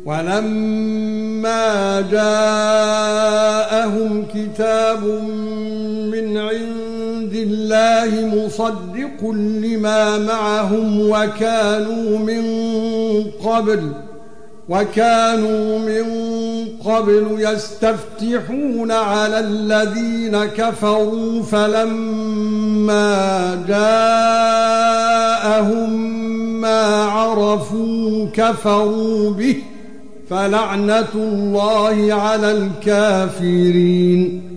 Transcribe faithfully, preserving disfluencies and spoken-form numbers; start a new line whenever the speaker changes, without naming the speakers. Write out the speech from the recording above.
ولما جاءهم كتاب من عند الله مصدق لما معهم وكانوا من قبل وكانوا من قبل يستفتحون على الذين كفروا فلما جاءهم ما عرفوا كفروا به فلعنة الله على الكافرين.